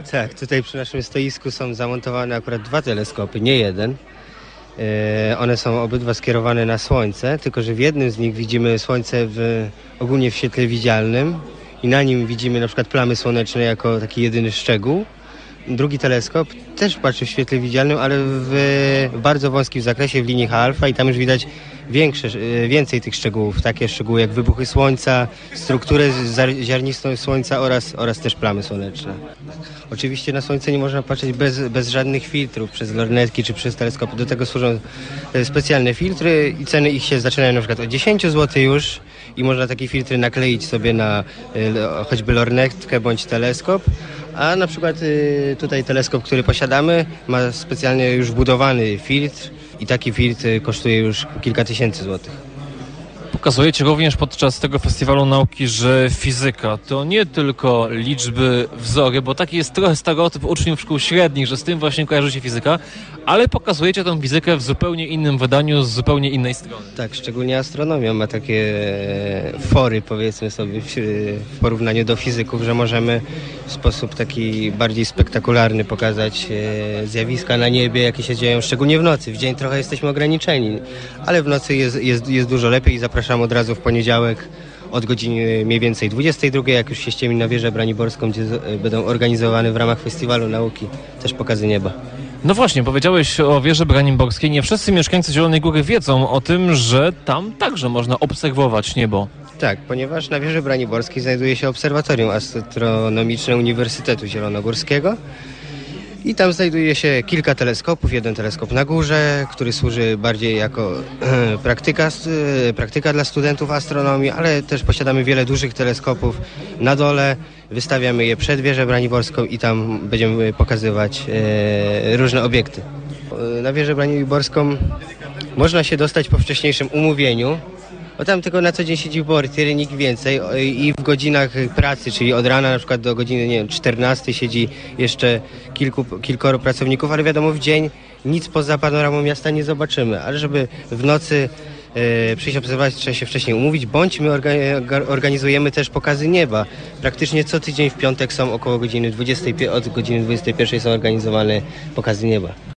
Tak, tutaj przy naszym stoisku są zamontowane akurat 2 teleskopy, nie jeden. One są obydwa skierowane na Słońce, tylko że w jednym z nich widzimy Słońce ogólnie w świetle widzialnym i na nim widzimy na przykład plamy słoneczne jako taki jedyny szczegół. Drugi teleskop też patrzy w świetle widzialnym, ale w bardzo wąskim zakresie w linii H-alfa i tam już widać więcej tych szczegółów, takie szczegóły jak wybuchy Słońca, strukturę ziarnistą Słońca oraz też plamy słoneczne. Oczywiście na Słońce nie można patrzeć bez żadnych filtrów przez lornetki czy przez teleskopy. Do tego służą specjalne filtry i ceny ich się zaczynają na przykład od 10 zł już i można takie filtry nakleić sobie na choćby lornetkę bądź teleskop. A na przykład tutaj teleskop, który posiadamy, ma specjalnie już wbudowany filtr i taki filtr kosztuje już kilka tysięcy złotych. Pokazujecie również podczas tego festiwalu nauki, że fizyka to nie tylko liczby, wzory, bo taki jest trochę stereotyp uczniów szkół średnich, że z tym właśnie kojarzy się fizyka, ale pokazujecie tę fizykę w zupełnie innym wydaniu, z zupełnie innej strony. Tak, szczególnie astronomia ma takie fory, powiedzmy sobie, w porównaniu do fizyków, że możemy w sposób taki bardziej spektakularny pokazać zjawiska na niebie, jakie się dzieją, szczególnie w nocy. W dzień trochę jesteśmy ograniczeni, ale w nocy jest dużo lepiej i zapraszam od razu w poniedziałek od godziny mniej więcej 22, jak już się ściemni, na wieżę braniborską, gdzie będą organizowane w ramach Festiwalu Nauki też pokazy nieba. No właśnie, powiedziałeś o wieży braniborskiej. Nie wszyscy mieszkańcy Zielonej Góry wiedzą o tym, że tam także można obserwować niebo. Tak, ponieważ na wieży braniborskiej znajduje się Obserwatorium Astronomiczne Uniwersytetu Zielonogórskiego i tam znajduje się kilka teleskopów. Jeden teleskop na górze, który służy bardziej jako praktyka dla studentów astronomii, ale też posiadamy wiele dużych teleskopów na dole. Wystawiamy je przed wieżę braniborską i tam będziemy pokazywać różne obiekty. Na wieżę braniborską można się dostać po wcześniejszym umówieniu, bo tam tylko na co dzień siedzi portier, nikt więcej i w godzinach pracy, czyli od rana na przykład do godziny 14 siedzi jeszcze kilkoro pracowników, ale wiadomo, w dzień nic poza panoramą miasta nie zobaczymy, ale żeby w nocy przyjść obserwować, trzeba się wcześniej umówić, bądź my organizujemy też pokazy nieba. Praktycznie co tydzień w piątek są około godziny 20, od godziny 21 są organizowane pokazy nieba.